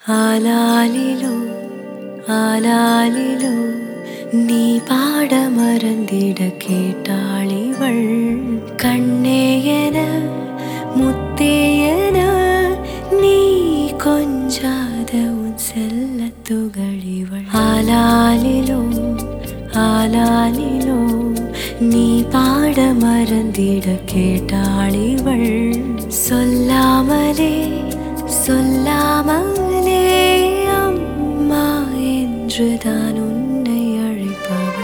ஆலாலிலோ ஆலாலிலோ நீ பாட மறந்திட கேட்டாளிவள் கண்ணேயன முத்தேயன நீ கொஞ்சாத உன் செல்ல துகளிவள் ஆலாலிலோ ஆலாலிலோ நீ பாட மறந்திட கேட்டாளிவள் சொல்லாமலே சொல்லாமலே அம்மா என்றுதான் உன்னை அழைப்பவள்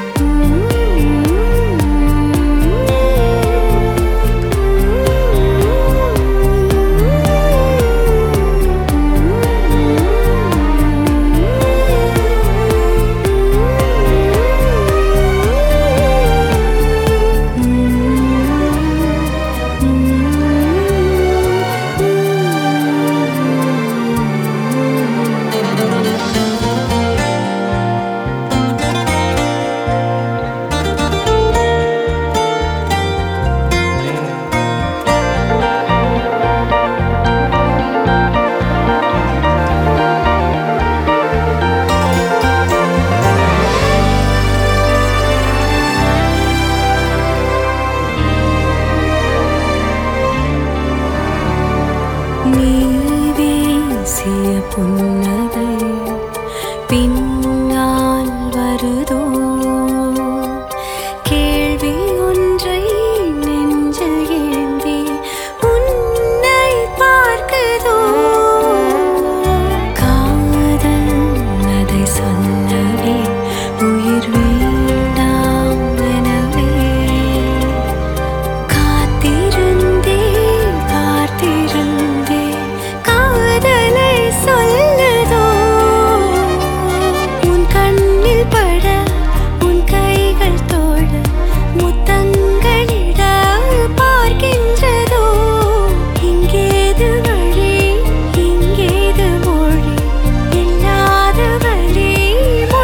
நீ வீசிய புன்னகை பின்னால் வருதோ கேள்வி ஒன்றை நெஞ்சில் ஏந்தி உன்னை பார்க்குதோ காதல் அதை சொல்லவே உயிர் வேண்டாம் எனவே காத்திருந்தே பார்த்திருந்தே காதலை சொல்லதோ உன் கண்ணில் பட உன் கைகள் தோட முத்தங்களிட பார்க்கின்றதோ இங்கேது வழி இங்கேது மொழி இல்லாத வழி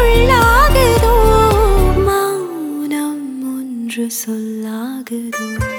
முள்ளாகுதோ மௌனம் ஒன்று சொல்லாகுதோ